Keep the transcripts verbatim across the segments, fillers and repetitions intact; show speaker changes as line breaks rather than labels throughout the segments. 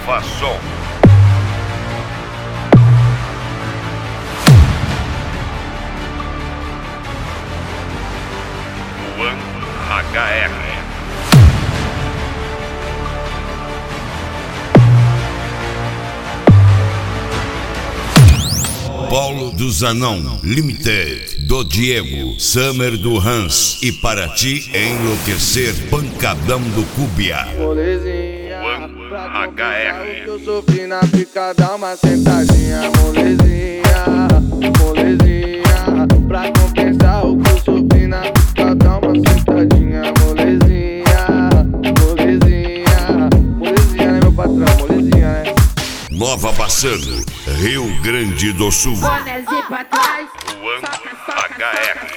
Nova Som. Juan H R. Paulo do Zanão Limited, do Diego, Summer do Hans e para ti enlouquecer, pancadão do Cúbia.
Molezinha,
Juan H R.
o que eu sofri na pica, dá uma sentadinha. Molezinha, molezinha, pra compensar o que eu sofri na pica, dá uma sentadinha. Molezinha, molezinha, molezinha, né meu patrão, molezinha, né?
Nova Bassano, Rio Grande do Sul.
Bonézinho pra trás,
Juan H R.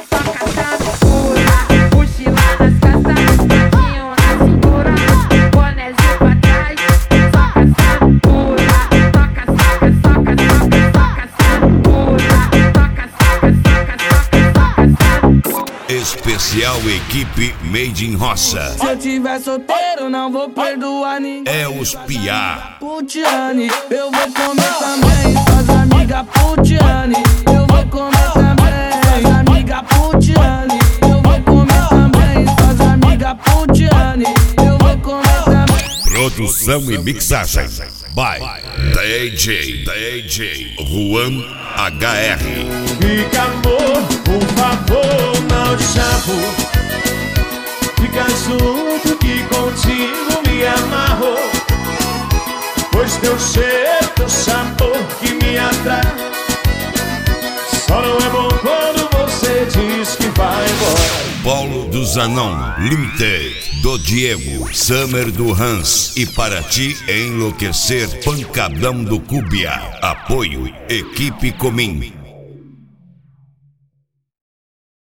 mochila nas costas, saquinho na cintura. Bonézinho pra trás, soca, sampula. Toca, soca, soca, soca, soca, sampula. Toca, soca, soca, soca, soca, sampula.
Especial equipe Made in Roça.
Se eu tiver solteiro, não vou perdoar ninguém.
É os Piá.
Putiane, eu vou comer também. Suas amigas Putiane, eu vou comer também. Suas amigas Putiane, eu vou comer também. Suas amigas Putiane, eu vou comer também.
Produção e mixagem by D J D J Juan H R.
Fica, amor, por favor, não te chamo. Fica junto que contigo me amarro. Pois teu cheiro, teu sabor que me atrai. Só não é bom quando você diz que vai embora.
Paulo do Zanão Limited, do Diego, Summer do Hans e para ti enlouquecer, pancadão do Cúbia. Apoio Equipe Comim.